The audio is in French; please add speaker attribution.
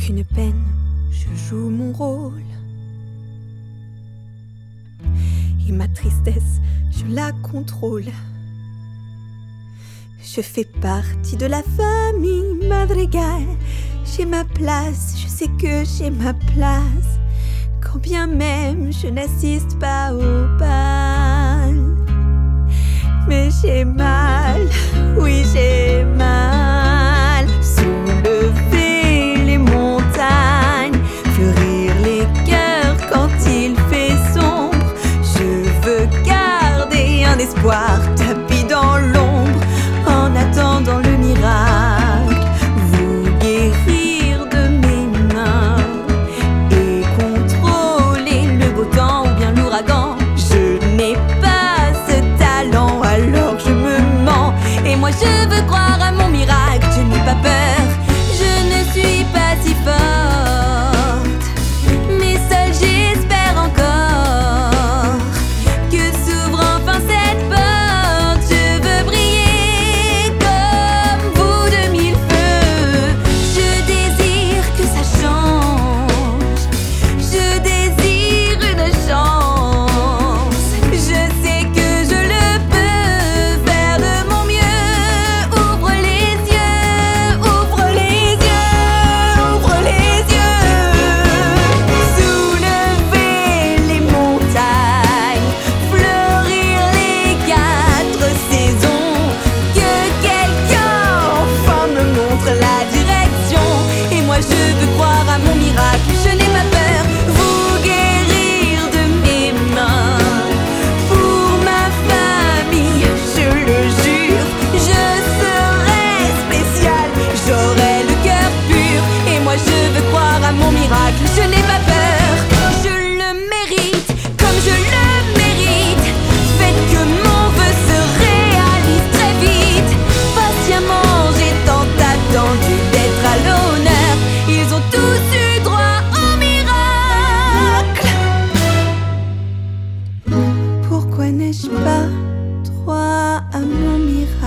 Speaker 1: aucune peine, je joue mon rôle. Et ma tristesse, je la contrôle. Je fais partie de la famille Madrigal. J'ai ma place, je sais que j'ai ma place. Quand bien même je n'assiste pas au bal. Mais j'ai mal, oui j'ai mal. Soulever les montagnes, fleurir les cœurs quand il fait sombre. Je veux garder un espoir tapi dans l'ombre en attendant le miracle. Vous guérir de mes mains et contrôler le beau temps ou bien l'ouragan. Je n'ai pas ce talent, alors je me mens. Et moi je veux croire à mon miracle. Je n'ai pas peur, je ne suis pas si forte, mais seule j'espère encore que s'ouvre enfin cette porte. Je veux briller comme vous de mille feux. Je désire que ça change, je désire une chance. Je sais que je le peux faire de mon mieux. Ouvre les yeux, ouvre les yeux, ouvre les yeux. Soulever les montagnes, fleurir les 4 saisons. Que quelqu'un enfin me montre la direction. Et moi je veux croire à mon miracle. Je n'ai pas peur, vous guérir de mes mains. Pour ma famille, je le jure, je serai spécial. J'aurai le cœur pur. Et moi je veux croire à mon miracle. Je n'ai pas peur, je le mérite comme je le mérite. Faites que mon vœu se réalise très vite. Patiemment j'ai tant attendu d'être à l'honneur. Ils ont tous eu droit au miracle. Pourquoi n'ai-je pas droit à mon miracle?